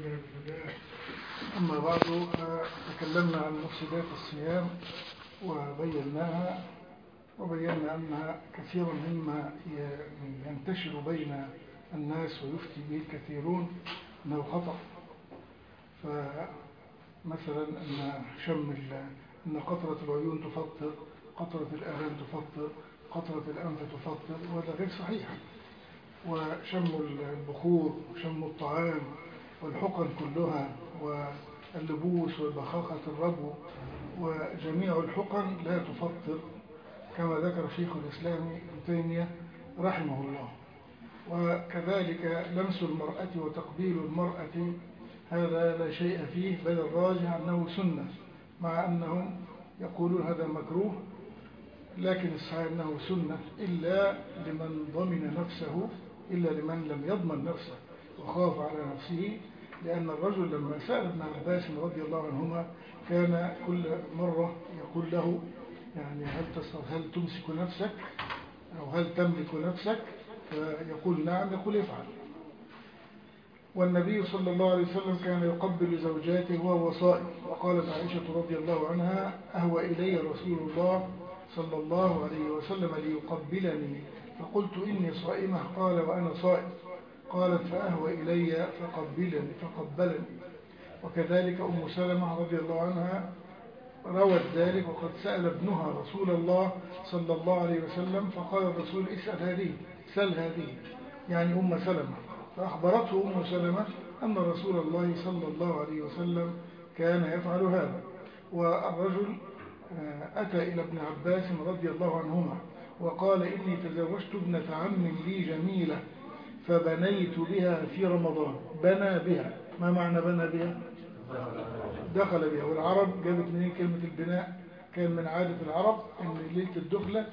من البداية. أما بعد تكلمنا عن مفسدات الصيام وبينا أنها كثيرا مما ينتشر بين الناس ويفتي به الكثيرون أنه خطأ. فمثلا أن قطرة العيون تفطر، قطرة الآذان تفطر، قطرة الأنف تفطر، وهذا غير صحيح. وشم البخور وشم الطعام والحقن كلها واللبوس والبخاخة الربو وجميع الحقن لا تفطر كما ذكر شيخ الإسلام ابن تيمية رحمه الله. وكذلك لمس المرأة وتقبيل المرأة هذا لا شيء فيه، بل الراجح أنه سنة، مع أنهم يقولون هذا مكروه، لكن الصحيح أنه سنة إلا لمن ضمن نفسه، إلا لمن لم يضمن نفسه وخاف على نفسه. لأن الرجل لما سأل ابن عباس رضي الله عنهما كان كل مرة يقول له يعني هل تمسك نفسك أو هل تملك نفسك؟ فيقول نعم، يقول افعل. والنبي صلى الله عليه وسلم كان يقبل زوجاته وهو صائم، وقالت عائشة رضي الله عنها أهوى إلي رسول الله صلى الله عليه وسلم ليقبلني فقلت إني صائمة، قال وأنا صائم، قالت فأهوى إلي فقبلني. وكذلك أم سلمة رضي الله عنها روت ذلك، وقد سأل ابنها رسول الله صلى الله عليه وسلم فقال الرسول سل هذه يعني أم سلمة، فأخبرته أم سلمة أن رسول الله صلى الله عليه وسلم كان يفعل هذا. والرجل أتى إلى ابن عباس رضي الله عنهما وقال إني تزوجت ابنة عم لي جميلة فبنيت بها في رمضان. بنى بها، ما معنى بنى بها؟ دخل بها. والعرب جابت منين كلمة البناء؟ كان من عادة العرب أن ليلة الدخلة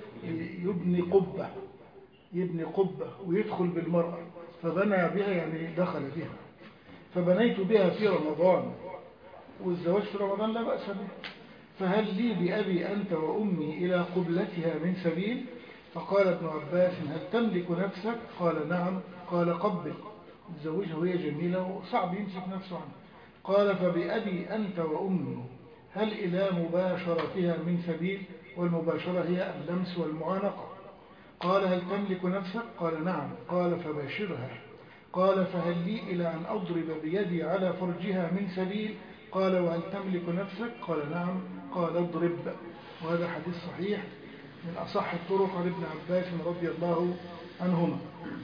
يبني قبة ويدخل بالمرأة، فبنى بها يعني دخل بها. فبنيت بها في رمضان، والزواج في رمضان لا بأس به. فهل لي بأبي أنت وأمي إلى قبلتها من سبيل؟ فقال ابن عباس هل تملك نفسك؟ قال نعم. قال قبل، تزوجها وهي جميلة وصعب يمسك نفسه عنه. قال فبأبي أنت وأمي هل إلى مباشرتها من سبيل؟ والمباشرة هي اللمس والمعانقة. قال هل تملك نفسك؟ قال نعم. قال فباشرها. قال فهل لي إلى أن أضرب بيدي على فرجها من سبيل؟ قال وهل تملك نفسك؟ قال نعم. قال اضرب. وهذا حديث صحيح من أصح الطرق عن ابن عباس رضي الله عنهما.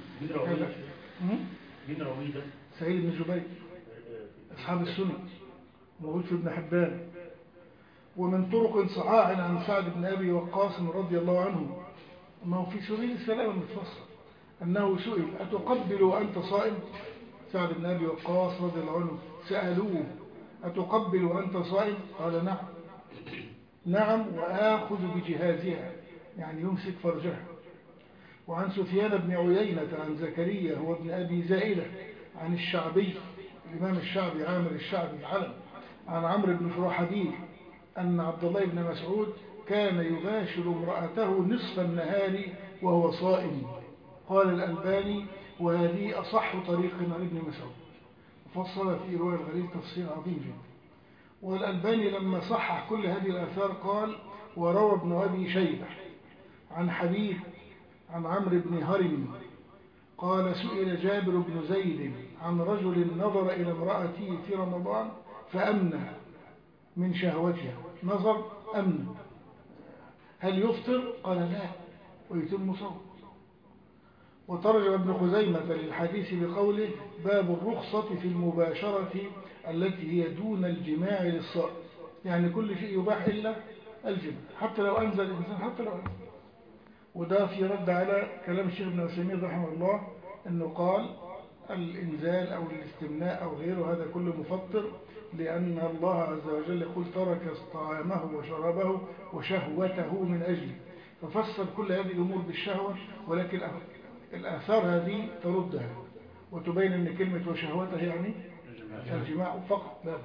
من رويدة سعيد بن جبير أصحاب السنة، موجود في ابن حبان. ومن طرق صحاح عن سعد بن أبي وقاص رضي الله عنه، ما هو في سبيل السلام المتفصل، أنه سئل أتقبل وأنت صائم؟ سعد بن أبي وقاص رضي الله عنه سألوه أتقبل وأنت صائم؟ قال نعم. نعم، وآخذ بجهازها يعني يمسك فرجها. وعن سفيان بن عيينة عن زكريا هو ابن أبي زائلة عن الشعبي الإمام الشعبي عامر الشعبي العلم عن عمرو بن شرحبيل أن عبد الله بن مسعود كان يباشر امرأته نصف النهار وهو صائم. قال الألباني وهذه أصح طريق عن ابن مسعود، فصل في رواية الغريب تفصيل عظيم جدا. والألباني لما صحح كل هذه الآثار قال وروى ابن أبي شيبة عن حبيب عن عمرو بن هرم قال سئل جابر بن زيد عن رجل نظر إلى امرأته في رمضان فأمنى من شهوتها، نظر أمن، هل يفطر؟ قال لا ويتم صوم. وترجم ابن خزيمة للحديث بقوله باب الرخصة في المباشرة التي هي دون الجماع للصائم، يعني كل شيء يباح إلا الجماع حتى لو أنزل الإنسان حتى لو أنزل. وده في رد على كلام الشيخ ابن عثيمين رحمه الله أنه قال الإنزال أو الاستمناء أو غيره هذا كله مفطر، لأن الله عز وجل يقول ترك طعامه وشرابه وشهوته من أجله، ففسر كل هذه الأمور بالشهوة، ولكن الآثار هذه تردها وتبين أن كلمة وشهوته يعني الجماع فقط لا.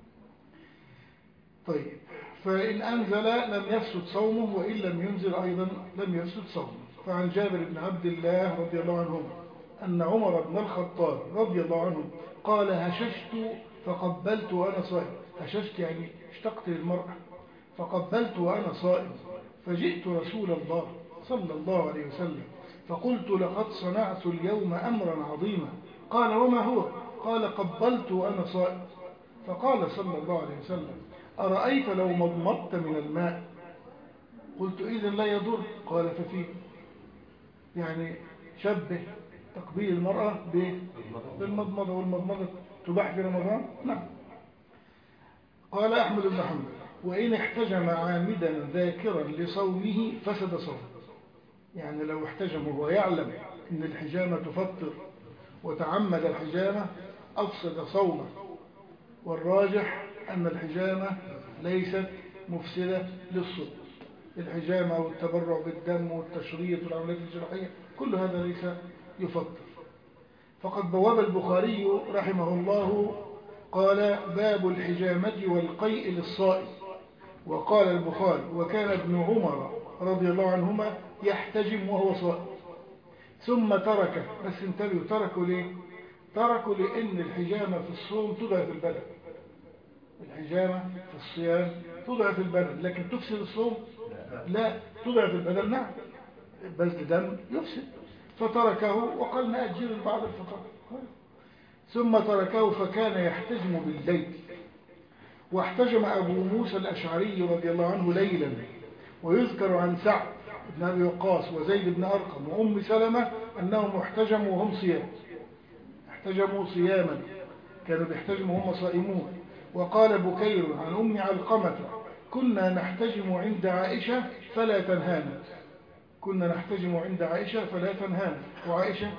طيب، فإن أنزل لم يفسد صومه، وإن لم ينزل أيضا لم يفسد صومه. فعن جابر بن عبد الله رضي الله عنهما أن عمر بن الخطاب رضي الله عنه قال هششت فقبلت وأنا صائم. هششت يعني اشتقت للمرأة، فقبلت وأنا صائم، فجئت رسول الله صلى الله عليه وسلم فقلت لقد صنعت اليوم أمرا عظيما. قال وما هو؟ قال قبلت وأنا صائم. فقال صلى الله عليه وسلم أرأيت لو مضمضت من الماء؟ قلت إذن لا يضر. قال ففيه، يعني شبه تقبيل المرأة بالمضمضة، والمضمضة تباح في رمضان. نعم. قال أحمد بن حنبل وإن احتجم عامدا ذاكرا لصومه فسد صومه. يعني لو احتجم وهو يعلم أن الحجامة تفطر وتعمد الحجامة أفسد صومه، والراجح أن الحجامة ليست مفسدة للصوم. الحجامة والتبرع بالدم والتشريط والعمليات الجراحية كل هذا ليس يفطر. فقد بواب البخاري رحمه الله قال باب الحجامة والقيء للصائم. وقال البخاري وكان ابن عمر رضي الله عنهما يحتجم وهو صائم ثم تركه. بس انتبهوا، تركوا ليه؟ تركوا لأن الحجامة في الصوم تضعف البدن. الحجامة في الصيام تضعف البدن، لكن تفسد الصوم؟ لا، تضعف البدن. نعم، بذل دم يفسد. فتركه وقال نأجل بعض الفطر. ثم تركه فكان يحتجم بالليل. واحتجم أبو موسى الأشعري رضي الله عنه ليلا. ويذكر عن سعد بن أبي وقاص وزيد بن أرقم وأم سلمة أنهم احتجموا وهم صيام. احتجموا صياما، كانوا بيحتجموا وهم صائمون. وقال بكير عن أم علقمة كنا نحتجم عند عائشة فلا تنهانا. كنا نحتجم عند عائشة فلا تنهانا. وعائشة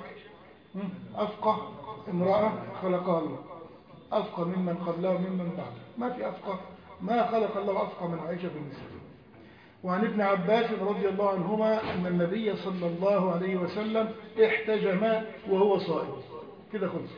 أفقه امرأة خلقها الله، أفقه ممن قبلها وممن بعدها. ما في أفقه، ما خلق الله أفقه من عائشة في النساء. وعن ابن عباس رضي الله عنهما أن النبي صلى الله عليه وسلم احتجم وهو صائم. كده خلص،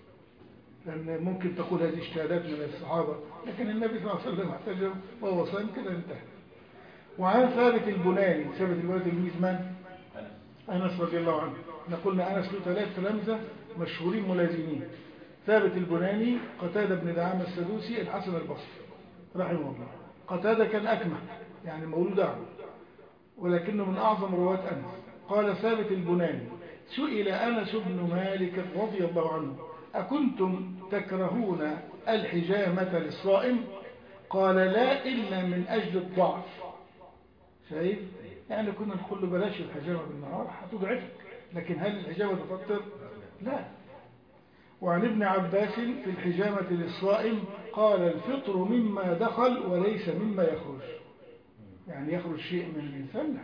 لأن ممكن تقول هذه اجتهادات من الصحابة، لكن النبي صلى الله عليه وسلم احتجم وهو صائم. كده انتهى. وعن ثابت البناني، ثابت البناني تلميذ من؟ أنس رضي الله عنه. قلنا أنس له 3 تلامذة مشهورين ملازمين: ثابت البناني، قتادة بن دعامة السدوسي، الحسن البصري رحمه الله. قتادة كان أكمه، يعني مولود أعمى، ولكنه من أعظم رواة أنس. قال ثابت البناني سئل أنس بن مالك رضي الله عنه أكنتم تكرهون الحجامة للصائم؟ قال لا إلا من أجل الضعف. شايف؟ يعني كنا نقول له بلاش الحجامة بالنهار هتضعفك، لكن هل الحجامة تفطر؟ لا. وعن ابن عباس في الحجامة للصائم قال الفطر مما دخل وليس مما يخرج. يعني يخرج شيء من الإنسان.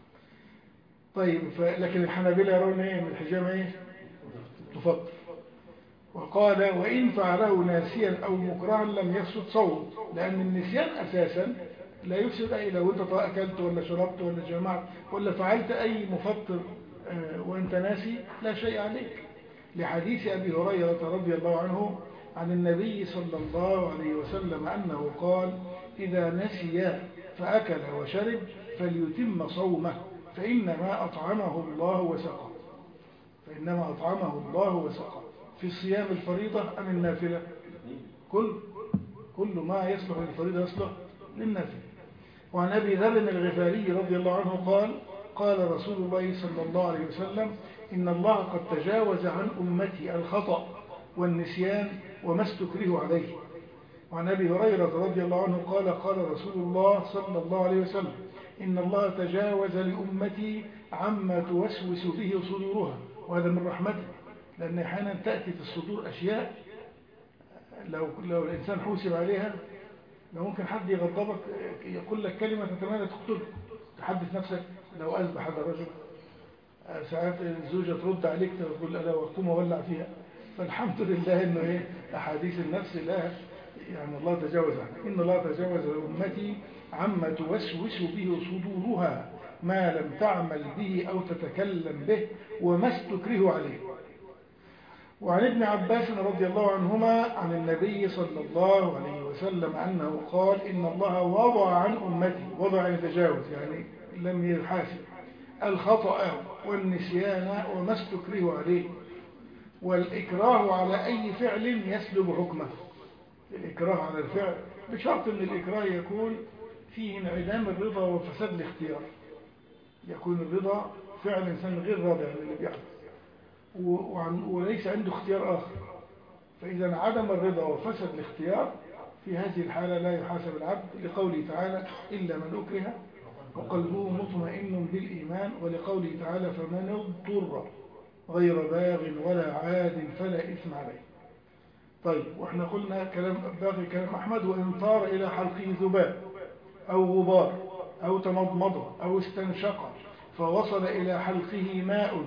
طيب، لكن الحنابلة يرون ايه من الحجامة؟ ايه؟ تفطر. وقال وإن فعله ناسيا أو مكرها لم يفسد صوم، لأن النسيان أساسا لا يفسد. أي لو أنت أكلت ولا شربت ولا جمعت ولا فعلت أي مفطر وأنت ناسي لا شيء عليك، لحديث أبي هريرة رضي الله عنه عن النبي صلى الله عليه وسلم أنه قال إذا نسي فأكل وشرب فليتم صومه فإنما أطعمه الله وسقه. فإنما أطعمه الله وسقه. في صيام الفريضة أم النافلة؟ كل ما يصلح للفريضة يصلح للنافلة. وعن أبي ذر الغفاري رضي الله عنه قال قال رسول الله صلى الله عليه وسلم إن الله قد تجاوز عن أمتي الخطأ والنسيان وما استكره عليه. وعن أبي هريرة رضي الله عنه قال قال رسول الله صلى الله عليه وسلم إن الله تجاوز لأمتي عما توسوس به صدورها. وهذا من رحمته، لأن أحيانا تأتي في الصدور أشياء لو الإنسان حوسب عليها لو ممكن حد يغضبك يقول لك كلمة تتمنى تقتله. تحدث نفسك لو أذبح هذا الرجل، ساعات الزوجة ترد عليك تقول ألا وقوم ولع فيها. فالحمد لله إنه إيه أحاديث النفس لا، يعني الله تجاوز عنها. إن الله تجاوز لأمتي عما توسوس به صدورها ما لم تعمل به أو تتكلم به وما استكره عليه. وعن ابن عباس رضي الله عنهما عن النبي صلى الله عليه وسلم أنه قال إن الله وضع عن أمتي، وضع يتجاوز يعني لم يحاسب، الخطأ والنسيان وما استكره عليه والإكراه على أي فعل يسلب حكمه. الإكراه على الفعل بشرط أن الإكراه يكون فيه انعدام الرضا وفساد الاختيار، يكون الرضا فعل إنسان غير راضي عن اللي بيحدث وليس عنده اختيار آخر. فإذا انعدم الرضا وفسد الاختيار في هذه الحالة لا يحاسب العبد، لقوله تعالى إلا من أكره وقلبه مطمئن بالإيمان، ولقوله تعالى فمن اضطر غير باغ ولا عاد فلا إثم عليه. طيب، وإحنا قلنا باقي كلام أحمد: وإن طار إلى حلقه ذباب أو غبار أو تمضمض أو استنشق فوصل إلى حلقه ماء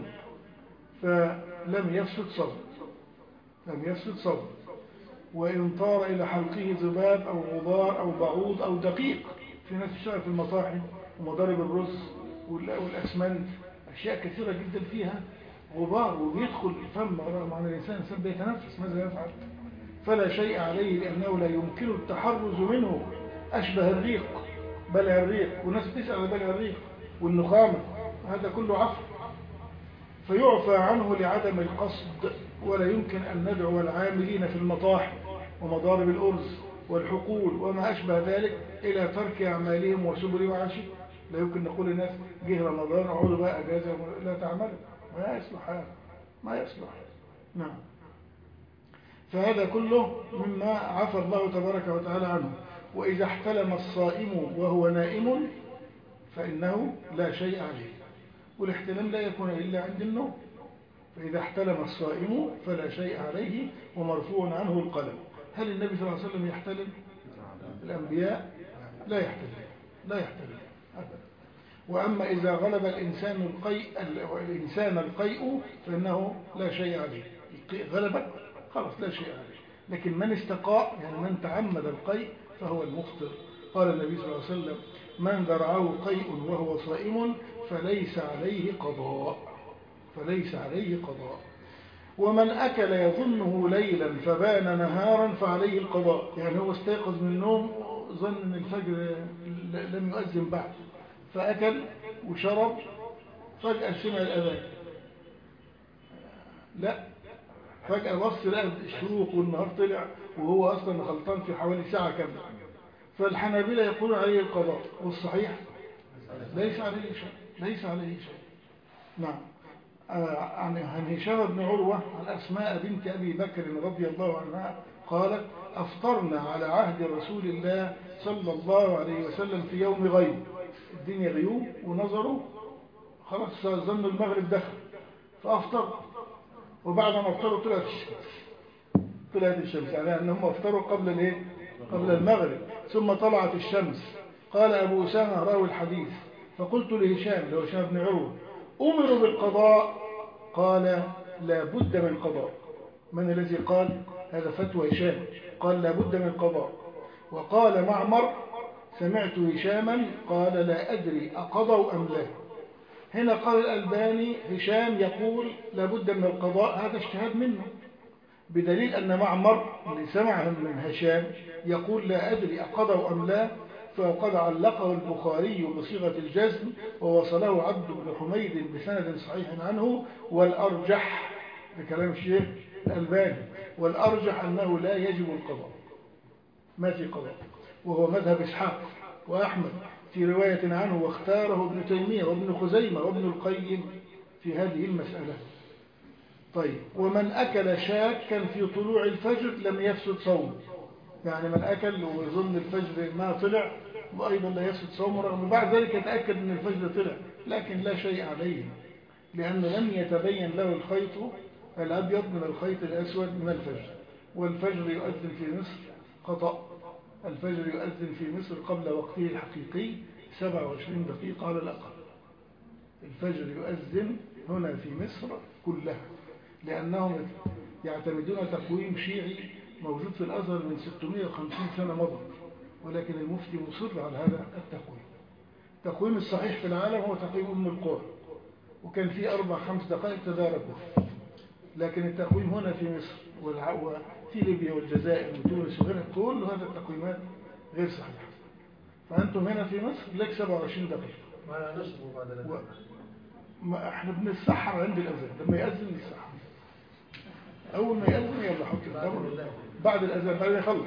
فلم يفسد صوم، لم يفسد صوم. وإن طار إلى حلقه ذباب أو غبار أو بعوض أو دقيق، في ناس تشتغل في المطاحن ومضارب الرز والأسمنت، أشياء كثيرة جدا فيها غبار وبيدخل الفم معنى الإنسان بيتنفس، ماذا يفعل؟ فلا شيء عليه لأنه لا يمكن التحرز منه، أشبه الريق، بلع الريق، والناس بتسأل بلع الريق والنخامة، هذا كله عفو، فيعفى عنه لعدم القصد. ولا يمكن أن ندعو العاملين في المطاحن ومضارب الأرز والحقول وما أشبه ذلك إلى ترك أعمالهم وسبل وعشي. لا يمكن نقول للناس جه رمضان اقعدوا بقى أجازة لا تعملوا، ما يصلح هذا، ما يصلح. نعم. فهذا كله مما عفى الله تبارك وتعالى عنه. وإذا احتلم الصائم وهو نائم فإنه لا شيء عليه، والاحتلام لا يكون إلا عند النوم. فإذا احتلم الصائم فلا شيء عليه ومرفوع عنه القلم. هل النبي صلى الله عليه وسلم يحتلم؟ الأنبياء لا يحتلم، لا يحتلم أبدا. وأما إذا غلب الإنسان القيء فإنه لا شيء عليه، غلبك خلاص لا شيء عليه. لكن من استقاء يعني من تعمد القيء فهو المفطر. قال النبي صلى الله عليه وسلم: من ذرعه قيء وهو صائم فليس عليه قضاء، فليس عليه قضاء. ومن أكل يظنه ليلا فبان نهارا فعليه القضاء، يعني هو استيقظ من النوم ظن أن الفجر لم يؤذن بعد، فأكل وشرب، فجأة سمع الأذان، لا، فجأة بص لقى الشروق والنهار طلع وهو أصلا غلطان في حوالي ساعة كاملة. فالحنابلة يقولون عليه القضاء، والصحيح ليس عليه شيء، ليس عليه شيء. نعم. عن هشام بن عروة عن أسماء بنت أبي بكر رضي الله عنها قالت: أفطرنا على عهد رسول الله صلى الله عليه وسلم في يوم غيب، الدنيا غيوم ونظروا خلاص ظنوا المغرب دخل فأفطر، وبعد ما افطروا طلعت الشمس، يعني أنهم افطروا قبل المغرب، ثم طلعت الشمس. قال أبو أسامة راوي الحديث: فقلت لهشام بن عروة: أمروا بالقضاء؟ قال: لا بد من قضاء. من الذي قال هذا؟ فتوى هشام، قال لا بد من قضاء. وقال معمر: سمعت هشاما قال لا أدري أقضوا أم لا. هنا قال الألباني هشام يقول لا بد من القضاء، هذا اجتهاد منه، بدليل أن معمر اللي سمع من هشام يقول لا أدري أقضوا أم لا، فقد علقه البخاري بصيغة الجزم ووصله عبد بن حميد بسند صحيح عنه. والأرجح بكلام الشيخ الألباني، والأرجح أنه لا يجب القضاء، ما في قضاء، وهو مذهب إسحاق وأحمد في رواية عنه، واختاره ابن تيمية وابن خزيمة وابن القيم في هذه المسألة. طيب، ومن أكل شاكا في طلوع الفجر لم يفسد صوم، يعني من أكل ويظن الفجر ما طلع وأيضا لا يفسد صومه، رغم بعد ذلك يتأكد أن الفجر طلع، لكن لا شيء عليه، لأنه لم يتبين له الخيط الأبيض من الخيط الأسود من الفجر. والفجر يؤذن في مصر خطأ، الفجر يؤذن في مصر قبل وقته الحقيقي 27 دقيقة على الأقل. الفجر يؤذن هنا في مصر كلها، لأنهم يعتمدون تقويم شيعي موجود في الأزهر من 650 سنة مضت، ولكن المفتي مصر على هذا التقويم. التقويم الصحيح في العالم هو تقويم أم القرى، وكان في 4-5 دقائق تدارك، لكن التقويم هنا في مصر وفي ليبيا والجزائر وتونس وغيرها كل هذا التقويمات غير صحيحة. فأنتم هنا في مصر لك 27 دقيقة. ما نشرب بعد احنا بنسحر عند الأذان، لما يأذن نسحر. أول ما يأذن يلا حط التمر بعد الأذان، بعد ما يخلص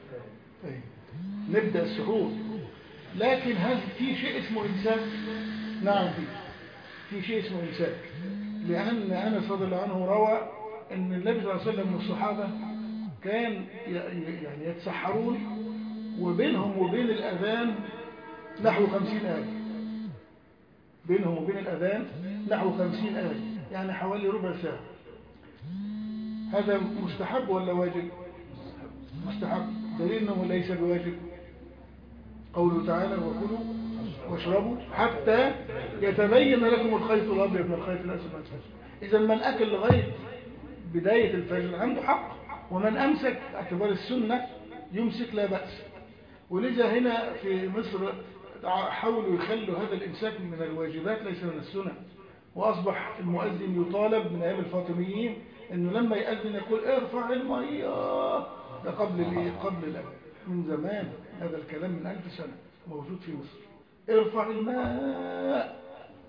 نبدأ السحور. لكن هل في شيء اسمه إمساك؟ نعم في شيء اسمه إمساك، لأن أنس رضي الله عنه روى أن النبي صلى الله عليه وسلم والصحابة كان يعني يتسحرون وبينهم وبين الأذان نحو 50 آية، بينهم وبين الأذان نحو 50 آية، يعني حوالي ربع ساعة. هذا مستحب ولا واجب؟ مستحب، دليل أنه ليس بواجب قوله تعالى وكلوا واشربوا حتى يتبين لكم الخيط الأبيض من الخيط الأسود من الفجر. إذا من أكل لغاية بداية الفجر عنده حق، ومن أمسك اعتبار السنة يمسك لا بأس. ولذا هنا في مصر حاولوا يخلوا هذا الإمساك من الواجبات ليس من السنة، وأصبح المؤذن يطالب من أيام الفاطميين أنه لما يأذن يقول ارفع المية، ده قبل الأذان من زمان، هذا الكلام من 1000 سنة موجود في مصر، ارفع الماء.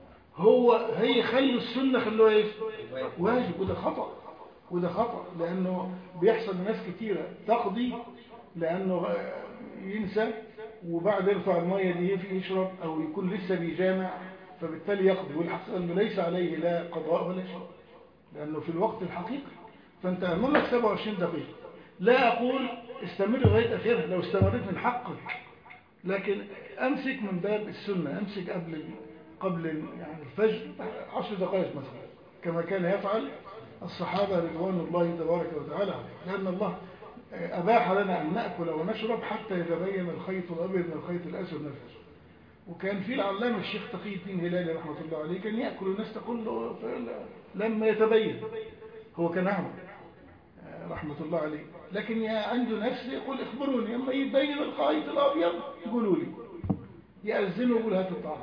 هي خلوا السنة خلوها ايه؟ واجب. وده خطأ لأنه بيحصل لناس كتيرة تقضي لأنه ينسى، وبعد يرفع المية دي يشرب أو يكون لسه بيجامع، فبالتالي يقضي، والحقيقة أنه ليس عليه لا قضاء ولا شيء لأنه في الوقت الحقيقي. فأنت أعمل لك 27 دقيقة، لا أقول استمر لغاية آخرها، لو استمرت من حقك، لكن أمسك من باب السنة، أمسك قبل يعني الفجر 10 دقائق مثلا، كما كان يفعل الصحابة رضوان الله تبارك وتعالى، لأن الله أباح لنا أن نأكل ونشرب حتى يتبين الخيط الأبيض من الخيط الأسود من الفجر. وكان في العلامة الشيخ تقي الدين هلالي رحمة الله عليه كان يأكل الناس تقول له لما يتبين، هو كان أعمى رحمة الله عليه، لكن عنده نفس يقول اخبروني لما يبين الخيط الأبيض يقولوا لي، يأذنوا يقول هات الطعام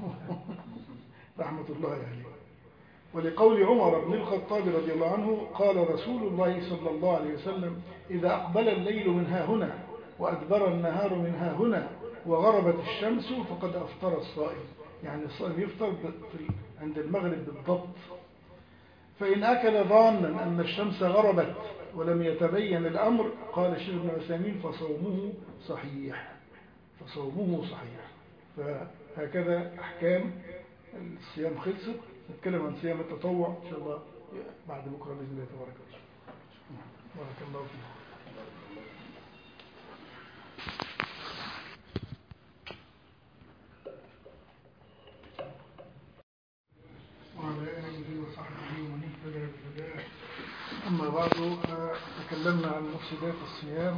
رحمة الله عليه. ولقول عمر بن الخطاب رضي الله عنه قال رسول الله صلى الله عليه وسلم إذا أقبل الليل من ها هنا وأدبر النهار من ها هنا وغربت الشمس فقد أفطر الصائم، يعني الصائم يفطر عند المغرب بالضبط. فإن أكل ظانا أن الشمس غربت ولم يتبين الأمر قال الشيخ ابن عثيمين فصومه صحيح. فهكذا أحكام الصيام خلصت. نتكلم عن صيام التطوع إن شاء الله بعد بكرة بإذن الله تبارك وتعالى. بارك الله فيكم. وعلى آله وصحبه ومن اهتدى بهداه. أما بعد، تكلمنا عن مفسدات الصيام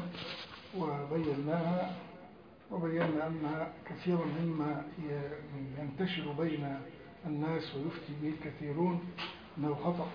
وبينا أنها كثيرا مما ينتشر بين الناس ويفتي به الكثيرون أنه خطأ.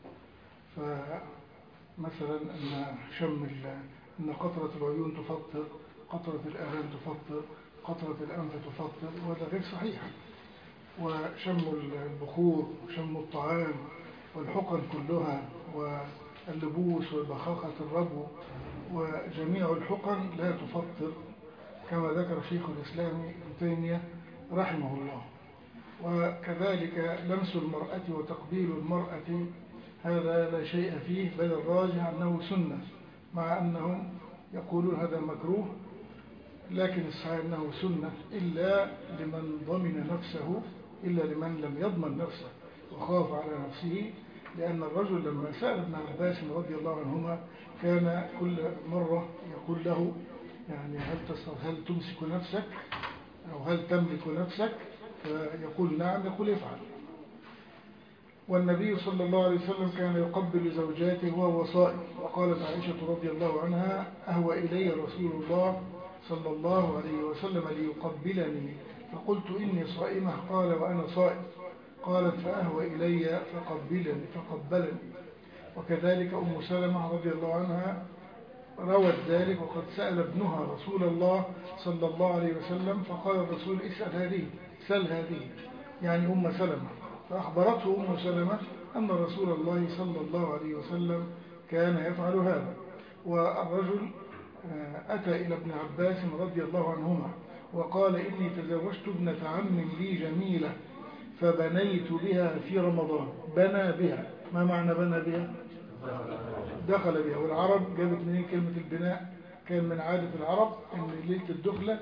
فمثلا أن قطرة العيون تفطر، قطرة الآذان تفطر، قطرة الأنف تفطر، وهذا غير صحيح. وشم البخور وشم الطعام والحقن كلها واللبوس والبخاخة الربو وجميع الحقن لا تفطر كما ذكر شيخ الإسلام ابن تيمية رحمه الله. وكذلك لمس المرأة وتقبيل المرأة هذا لا شيء فيه، بل الراجح أنه سنة، مع أنهم يقولون هذا مكروه، لكن الصحيح أنه سنة إلا لمن ضمن نفسه، إلا لمن لم يضمن نفسه وخاف على نفسه. لأن الرجل لما سأل ابن عباس رضي الله عنهما كان كل مرة يقول له يعني هل تمسك نفسك أو هل تملك نفسك؟ فيقول نعم، يقول افعل. والنبي صلى الله عليه وسلم كان يقبل زوجاته وهو صائم، وقالت عائشة رضي الله عنها أهوى إلي رسول الله صلى الله عليه وسلم ليقبلني فقلت إني صائمة، قال وأنا صائم، قالت فأهوى إلي فقبلني. وكذلك أم سلمة رضي الله عنها روت ذلك، وقد سأل ابنها رسول الله صلى الله عليه وسلم فقال الرسول سل هذه يعني أم سلمة، فأخبرته أم سلمة أن رسول الله صلى الله عليه وسلم كان يفعل هذا. والرجل أتى إلى ابن عباس رضي الله عنهما وقال إني تزوجت ابنة عم لي جميلة فبنيت بها في رمضان. بنى بها، ما معنى بنى بها؟ دخل بها. والعرب جابت منين كلمة البناء؟ كان من عادة العرب أن ليلة الدخلة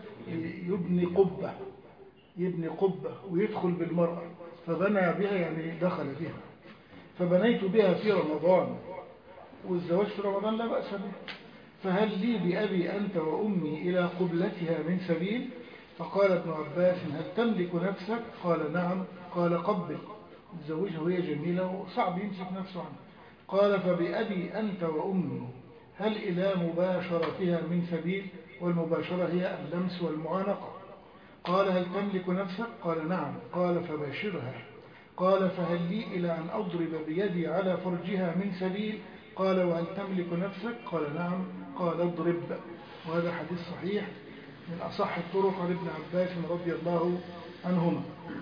يبني قبة ويدخل بالمرأة، فبنى بها يعني دخل بها. فبنيت بها في رمضان، والزواج في رمضان لا بأس به. فهل لي بأبي أنت وأمي إلى قبلتها من سبيل؟ فقال ابن عباس: هل تملك نفسك؟ قال: نعم. قال: قبل، تزوجها وهي جميلة وصعب يمسك نفسه عنه. قال: فبأبي أنت وأمي هل إلى مباشرتها من سبيل؟ والمباشرة هي اللمس والمعانقة. قال: هل تملك نفسك؟ قال: نعم. قال: فباشرها. قال: فهل لي إلى أن أضرب بيدي على فرجها من سبيل؟ قال: وهل تملك نفسك؟ قال: نعم. قال: اضرب. وهذا حديث صحيح من أصح الطرق عن ابن عباس رضي الله عنهما.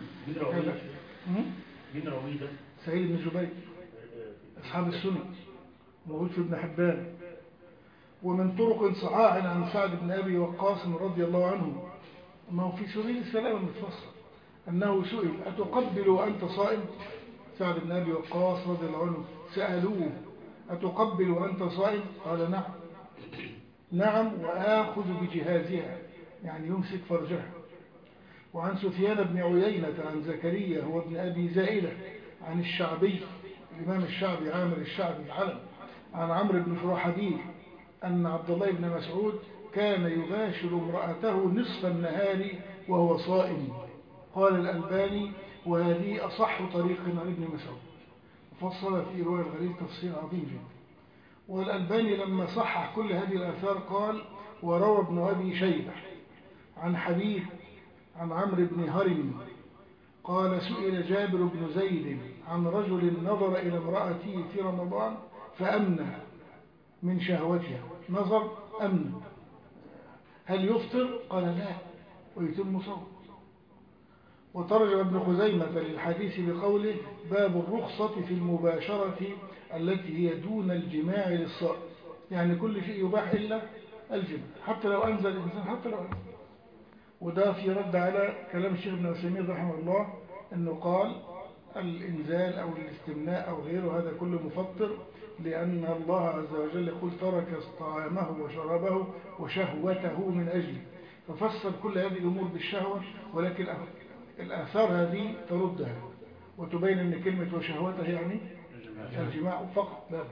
من رويدة سعيد بن جبير أصحاب السنة، موجود في ابن حبان. ومن طرق صحاح عن سعد بن أبي وقاص رضي الله عنه، ما هو في سبيل السلام المتفصل، أنه سئل: أتقبل وأنت صائم؟ سعد بن أبي وقاص رضي الله عنه سألوه: أتقبل وأنت صائم؟ قال: نعم. نعم، وآخذ بجهازها، يعني يمسك فرجها. وعن سفيان بن عيينة عن زكريا هو ابن أبي زائلة عن الشعبي الإمام الشعبي عامر الشعبي العلم عن عمرو بن شرحبيل أن عبد الله بن مسعود كان يباشر امرأته نصف النهار وهو صائم. قال الألباني: وهذه أصح طريق عن ابن مسعود. فصل في رواية الغريب تفصيل عظيم جدا. والألباني لما صحح كل هذه الآثار قال: وروى ابن أبي شيبة عن حبيب عن عمرو بن هرم قال: سئل جابر بن زيد عن رجل نظر إلى امرأته في رمضان فأمنى من شهوتها، نظر أمن، هل يفطر؟ قال: لا، ويتم صوم. وترجم ابن خزيمة للحديث بقوله: باب الرخصة في المباشرة التي هي دون الجماع للصائم، يعني كل شيء يباح إلا الجماع، حتى لو أنزل الإنسان، حتى لو أنزل. وده في رد على كلام الشيخ ابن عثيمين رحمه الله، أنه قال الإنزال أو الاستمناء أو غيره هذا كله مفطر، لأن الله عز وجل يقول: ترك طعامه وشرابه وشهوته من أجله، ففسر كل هذه الأمور بالشهوة. ولكن الآثار هذه تردها وتبين أن كلمة وشهوته يعني الجماع فقط، لا.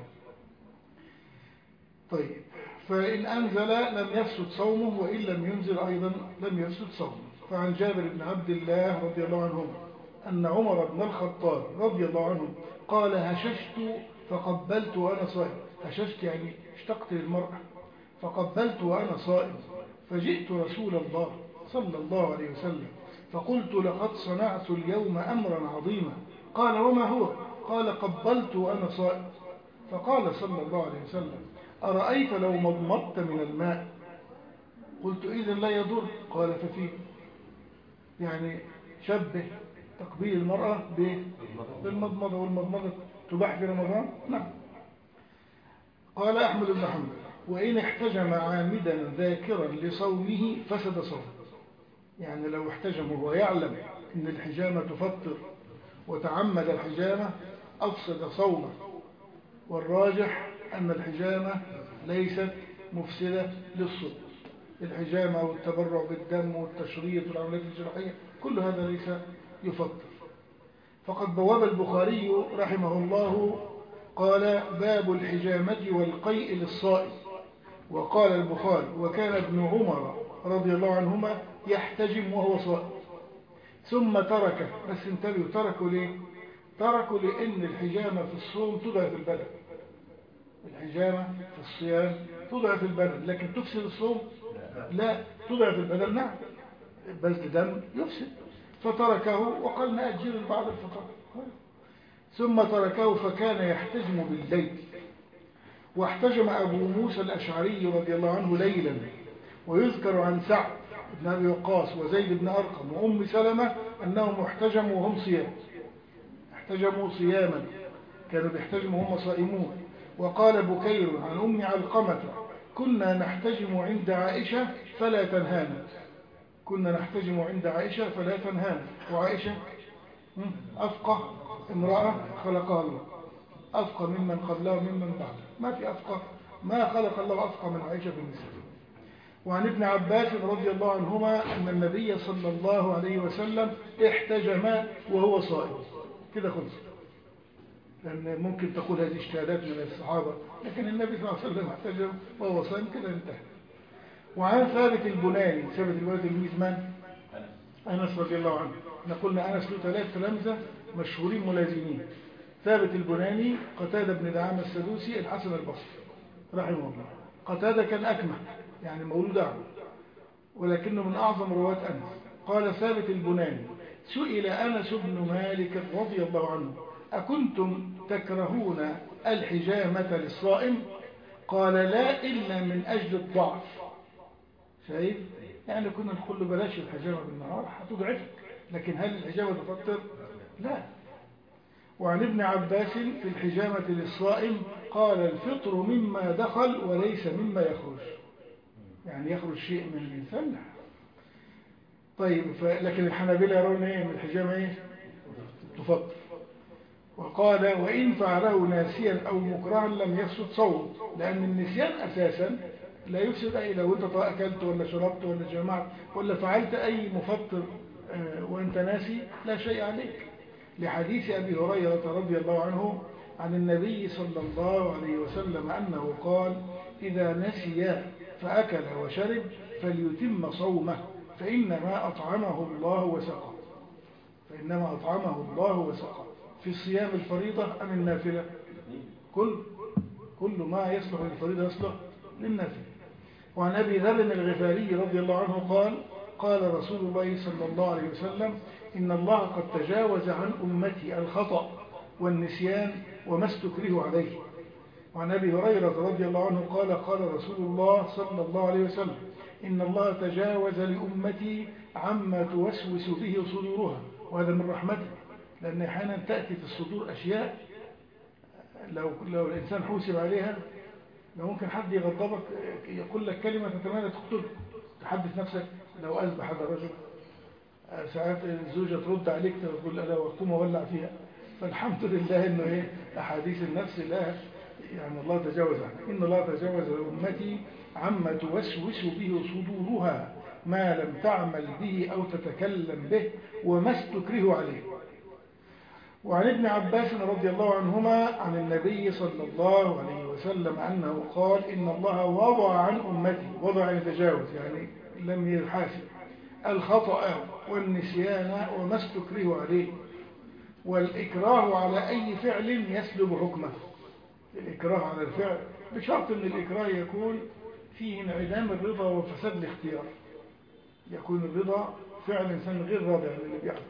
طيب، فإن أنزل لم يفسد صومه، وإن لم ينزل أيضا لم يفسد صومه. فعن جابر بن عبد الله رضي الله عنه أن عمر بن الخطاب رضي الله عنه قال: هششت فقبلت وأنا صائم. هششت يعني اشتقت للمرأة، فقبلت وأنا صائم، فجئت رسول الله صلى الله عليه وسلم فقلت: لقد صنعت اليوم أمرا عظيما. قال: وما هو؟ قال: قبلت وأنا صائم. فقال صلى الله عليه وسلم: أرأيت لو مضمضت من الماء؟ قلت: إذن لا يضر. قال: ففيه، يعني شبه تقبيل المرأة بالمضمضة، والمضمضة تباح في رمضان. نعم. قال أحمد بن حنبل: وإن احتجم عامدا ذاكرا لصومه فسد صومه. يعني لو احتجم وهو يعلم أن الحجامة تفطر وتعمد الحجامة أفسد صومه. والراجح أن الحجامة ليست مفسدة للصوم. الحجامة والتبرع بالدم والتشريط والعمليات الجراحية كل هذا ليس يفطر. فقد بواب البخاري رحمه الله قال: باب الحجامة والقيء للصائم. وقال البخاري: وكان ابن عمر رضي الله عنهما يحتجم وهو صائم ثم تركه. بس انتبهوا، تركوا ليه؟ تركوا لأن الحجامة في الصوم تضعف البدن. الحجامة في الصيام تضعف البدن، لكن تفسد الصوم؟ لا، تضعف البدن. نعم، بذل دم يفسد. فتركه وقال: نأجل بعض الفطر. ثم تركه فكان يحتجم بالليل. واحتجم أبو موسى الأشعري رضي الله عنه ليلا. ويذكر عن سعد بن أبي وقاص وزيد بن أرقم وأم سلمة أنهم احتجموا وهم صيام، احتجموا صياما، كانوا بيحتجموا هم صائمون. وقال بكير عن أم علقمة: كنا نحتجم عند عائشة فلا تنهانا. كنا نحتجم عند عائشة فلا تنهانا. وعائشة أفقه امرأة خلقها الله. أفقى ممن قبله وممن بعده، ما في أفقى، ما خلق الله أفقى من عائشة في النساء. وعن ابن عباس رضي الله عنهما أن النبي صلى الله عليه وسلم احتجم وهو صائم. كده خلص، لأن ممكن تقول هذه اجتهادات من الصحابة، لكن النبي صلى الله عليه وسلم احتجم وهو صائم، كده انتهى. وعن ثابت البناني، ثابت البناني تلميذ من؟ أنس رضي الله عنه. قلنا أنس له 3 تلامذة مشهورين ملازمين: ثابت البناني، قتادة بن دعامة السدوسي، الحسن البصري رحمه الله. قتادة كان أكمه، يعني مولود أعمى، ولكنه من أعظم رواة أنس. قال ثابت البناني: سئل أنس بن مالك رضي الله عنه: أكنتم تكرهون الحجامة للصائم؟ قال: لا، إلا من أجل الضعف. شايف؟ يعني كنا نقول له بلاش الحجامة بالنهار هتضعفك، لكن هل الحجامة تفطر؟ لا. وعن ابن عباس في الحجامة للصائم قال: الفطر مما دخل وليس مما يخرج، يعني يخرج شيء من الإنسان. طيب، لكن الحنابلة يرون ايه من الحجامة؟ ايه؟ تفطر. وقال: وإن فعله ناسيا أو مكرها لم يفسد صوم، لأن النسيان أساسا لا يفسد أي، لو أنت أكلت ولا شربت ولا جمعت ولا فعلت أي مفطر وأنت ناسي لا شيء عليك، لحديث أبي هريرة رضي الله عنه عن النبي صلى الله عليه وسلم أنه قال: إذا نسي فأكل وشرب فليتم صومه، فإنما أطعمه الله وسقاه. فإنما أطعمه الله وسقاه. في صيام الفريضة أم النافلة؟ كل ما يصلح للفريضة يصلح للنافلة. وعن أبي ذر الغفاري رضي الله عنه قال: قال رسول الله صلى الله عليه وسلم: إن الله قد تجاوز عن أمتي الخطأ والنسيان وما استكره عليه. وعن أبي هريرة رضي الله عنه قال: قال رسول الله صلى الله عليه وسلم: إن الله تجاوز لأمتي عما توسوس به صدورها. وهذا من رحمته، لأن أحيانا تأتي في الصدور أشياء لو الإنسان حوسب عليها لو ممكن حد يغضبك، يقول لك كلمة تتمنى تقتله. تحدث نفسك لو أذبح هذا الرجل، ساعات الزوجة ترد عليك تقول ألا وقوم ولع فيها. فالحمد لله إنه إيه، أحاديث النفس لا، يعني الله تجاوز عنها. إن الله تجاوز لأمتي عما توسوس به صدورها ما لم تعمل به أو تتكلم به وما استكره عليه. وعن ابن عباس رضي الله عنهما عن النبي صلى الله عليه وسلم أنه قال: إن الله وضع عن أمتي، وضع يتجاوز يعني لم يحاسب، الخطأ والنسيان وما استكره عليه، والإكراه على أي فعل يسلب حكمه. الإكراه على الفعل بشرط أن الإكراه يكون فيه انعدام الرضا وفساد الاختيار، يكون الرضا فعل إنسان غير راضي عن اللي بيحدث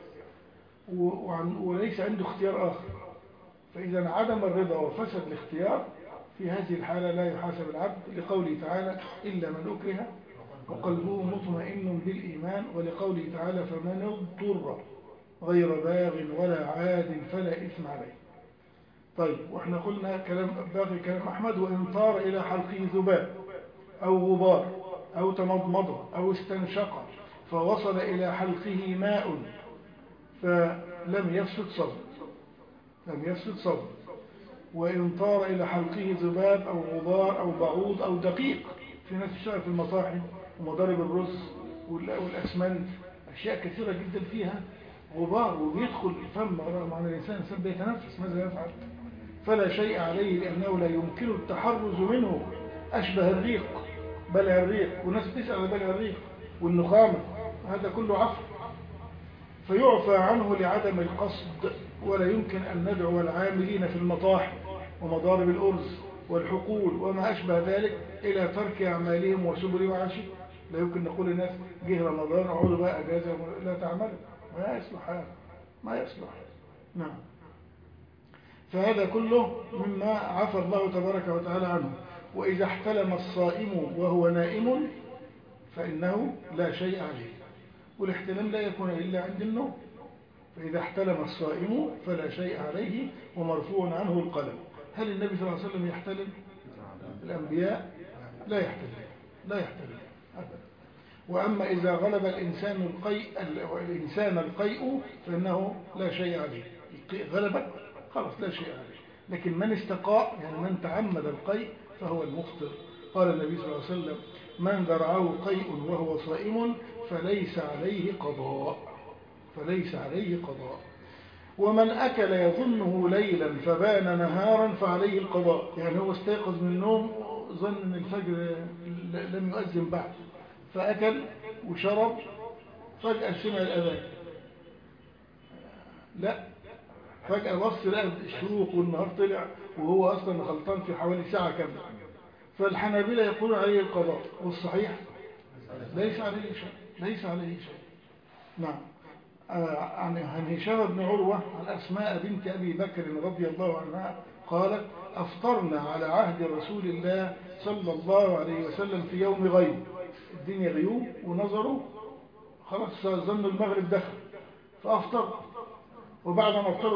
وليس عنده اختيار آخر. فإذا عدم الرضا وفسد الاختيار في هذه الحالة لا يحاسب العبد، لقوله تعالى: إلا من أكره وقلبه مطمئن بالإيمان، ولقوله تعالى: فمن اضطر غير باغ ولا عاد فلا إثم عليه. طيب، وإحنا قلنا كلام باقي كلام أحمد: وإن طار إلى حلقه ذباب أو غبار أو تمضمض أو استنشق فوصل إلى حلقه ماء فلم يفسد صوم، لم يفسد صوم. وإن طار إلى حلقه ذباب أو غبار أو بعوض أو دقيق، في ناس تشتغل في المطاحن ومضارب الرز والأسمنت، أشياء كثيرة جدا فيها غبار وبيدخل الفم معنى الإنسان بيتنفس، ماذا يفعل؟ فلا شيء عليه، لأنه لا يمكن التحرز منه. أشبه الريق، بلع الريق، وناس تسأل بلع الريق والنخامة، هذا كله عفو، فيعفى عنه لعدم القصد. ولا يمكن أن ندعو العاملين في المطاحن ومضارب الأرز والحقول وما أشبه ذلك إلى ترك أعمالهم وسبل وعشي. لا يمكن نقول للناس جه رمضان اقعدوا بقى أجازة لا تعملوا، ما يصلح هذا، ما يصلح. نعم. فهذا كله مما عفى الله تبارك وتعالى عنه. وإذا احتلم الصائم وهو نائم فإنه لا شيء عليه، والاحتلام لا يكون إلا عند النوم. فإذا احتلم الصائم فلا شيء عليه ومرفوع عنه القلم. هل النبي صلى الله عليه وسلم يحتلم؟ الأنبياء لا يحتلم، لا يحتلم أبدا. وأما إذا غلب الإنسان القيء فإنه لا شيء عليه. غلبك خلاص لا شيء عليه، لكن من استقاء يعني من تعمد القيء فهو المفطر. قال النبي صلى الله عليه وسلم: من ذرعه قيء وهو صائم فليس عليه قضاء، فليس عليه قضاء. ومن أكل يظنه ليلا فبان نهارا فعليه القضاء، يعني هو استيقظ من النوم ظن أن الفجر لم يؤذن بعد، فأكل وشرب، فجأة سمع الأذان، لا، فجأة بص لقى الشروق والنهار طلع وهو أصلا غلطان في حوالي ساعة كاملة. فالحنابلة يقولون عليه القضاء، والصحيح ليس عليه شيء، ليس عليه شيء. نعم. عن هشام بن عروة عن أسماء بنت أبي بكر رضي الله عنها قالت: أفطرنا على عهد رسول الله صلى الله عليه وسلم في يوم غيب، الدنيا غيوم ونظروا خلاص ظنوا المغرب دخل فأفطر، وبعد ما افطروا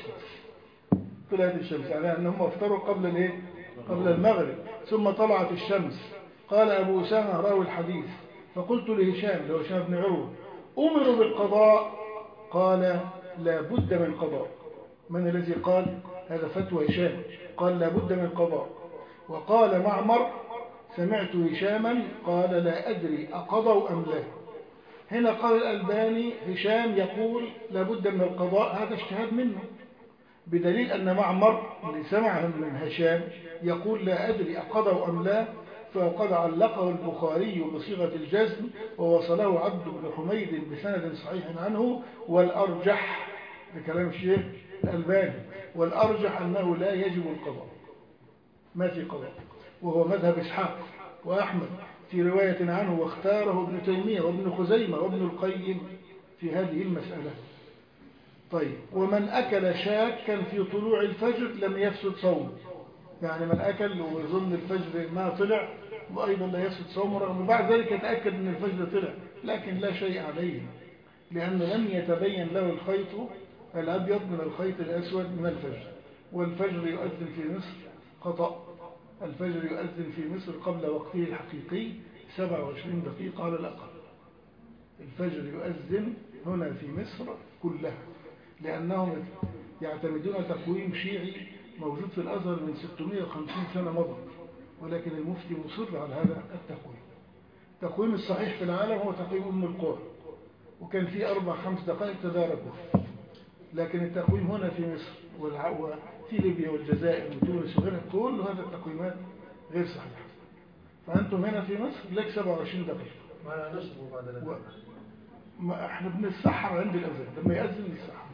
طلعت الشمس، يعني أنهم افطروا قبل المغرب، ثم طلعت الشمس. قال أبو أسامة راوي الحديث: فقلت لهشام بن عروة: أمروا بالقضاء؟ قال: لا بد من قضاء. من الذي قال هذا؟ فتوى هشام، قال لا بد من قضاء. وقال معمر: سمعت هشاما قال لا أدري أقضوا أم لا. هنا قال الألباني هشام يقول لا بد من القضاء، هذا اجتهاد منه، بدليل أن معمر اللي سمعه من هشام يقول لا أدري أقضوا أم لا، فقد علقه البخاري بصيغة الجزم ووصله عبد بن حميد بسند صحيح عنه. والأرجح بكلام الشيخ الألباني، والأرجح أنه لا يجب القضاء، ما في قضاء، وهو مذهب إسحاق وأحمد في رواية عنه، واختاره ابن تيمية وابن خزيمة وابن القيم في هذه المسألة. طيب، ومن أكل شاكا في طلوع الفجر لم يفسد صوم، يعني من أكل ويظن الفجر ما طلع وأيضا لا يفسد صومه، رغم بعد ذلك يتأكد أن الفجر طلع، لكن لا شيء عليه، لأنه لم يتبين له الخيط الأبيض من الخيط الأسود من الفجر. والفجر يؤذن في مصر خطأ، الفجر يؤذن في مصر قبل وقته الحقيقي 27 دقيقة على الأقل. الفجر يؤذن هنا في مصر كلها، لأنهم يعتمدون تقويم شيعي موجود في الأزهر من 650 سنة مضت، ولكن المفتي مصر على هذا التقويم. التقويم الصحيح في العالم هو تقويم أم القرى، وكان في 4-5 دقائق تدارك، لكن التقويم هنا في مصر وفي ليبيا والجزائر وتونس وغيرها كل هذا التقويمات غير صحيحة. فأنتم هنا في مصر لك 27 دقيقة. ما نشرب بعد الأذان. احنا بنسحر عند الأذان، لما يأذن نسحر،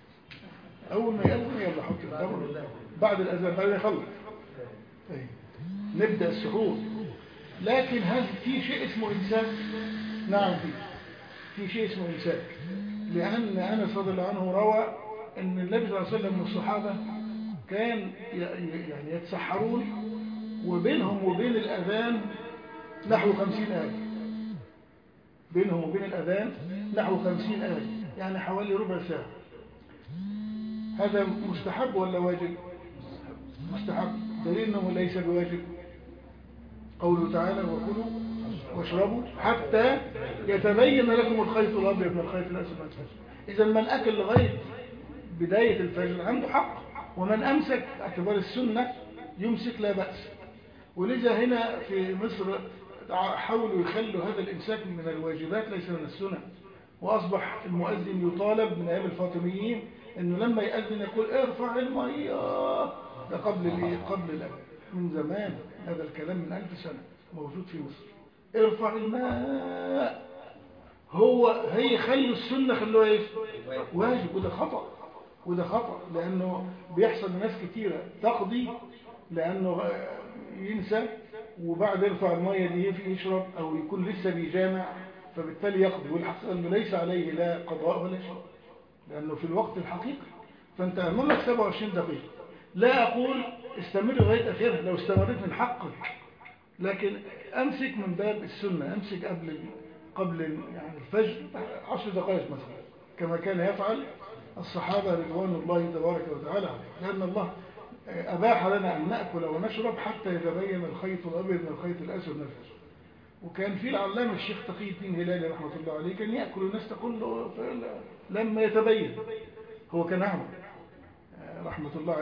أول ما يأذن يلا حط الأمر بعد الأذان بعد ما يخلص نبدأ السحور. لكن هل في شيء اسمه إمساك؟ نعم، في شيء اسمه إمساك، لأن أنس رضي الله عنه روى أن النبي صلى الله عليه وسلم والصحابة كان يعني يتسحرون وبينهم وبين الأذان نحو 50 آية، بينهم وبين الأذان نحو 50 آية، يعني حوالي ربع ساعة. هذا مستحب ولا واجب؟ مستحب، دليل أنه ليس بواجب قوله تعالى: وكلوا واشربوا حتى يتبين لكم الخيط الأبيض من الخيط الأسود من الفجر. إذا من أكل لغاية بداية الفجر عنده حق، ومن أمسك اعتبار السنة يمسك لا بأس. ولذا هنا في مصر حاولوا يخلوا هذا الإمساك من الواجبات ليس من السنة، وأصبح المؤذن يطالب من أيام الفاطميين أنه لما يأذن يقول: ارفع المية، ده قبل الأذان من زمان، هذا الكلام من 1000 سنة موجود في مصر، ارفع الماء. هي خلوا السنة خلوها ايه؟ واجب، وده خطأ، لأنه بيحصل لناس كتيرة تقضي لأنه ينسى، وبعد يرفع المية دي يشرب أو يكون لسه بيجامع، فبالتالي يقضي، والحقيقة أنه ليس عليه لا قضاء ولا شيء، لأنه في الوقت الحقيقي. فأنت أعمل لك 27 دقيقة، لا أقول استمر لغاية آخرها، لو استمرت من حقك، لكن أمسك من باب السنة، أمسك قبل يعني الفجر 10 دقائق مثلا، كما كان يفعل الصحابة رضوان الله تبارك وتعالى، لأن الله أباح لنا أن نأكل ونشرب حتى يتبين الخيط الأبيض من الخيط الأسود من الفجر. وكان في العلامة الشيخ تقي الدين هلالي رحمة الله عليه كان يأكل الناس تقول له لما يتبين، هو كان أعمى رحمة الله عليه،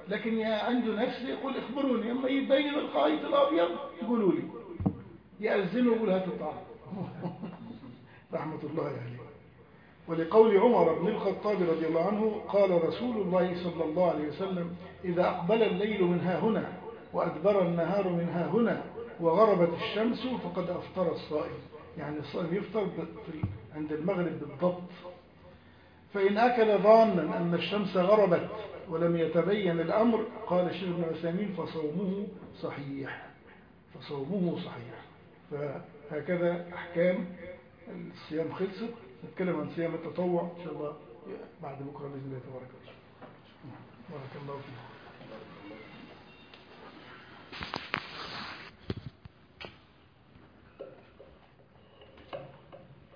لكن عنده نفس يقول اخبروني، اما يبين الخيط الابيض يقولوا لي، يأذنوا ويقول هات الطعام. رحمة الله عليه. ولقول عمر بن الخطاب رضي الله عنه قال رسول الله صلى الله عليه وسلم: إذا أقبل الليل من ها هنا وأدبر النهار من ها هنا وغربت الشمس فقد أفطر الصائم. يعني الصائم يفطر عند المغرب بالضبط. فإن أكل ظانا أن الشمس غربت ولم يتبين الأمر، قال الشيخ ابن عثيمين: فصومه صحيح. فصومه صحيح. فهكذا أحكام الصيام خلصت. نتكلم عن صيام التطوع إن شاء الله بعد بكرة بإذن الله تبارك وتعالى. بارك الله فيكم.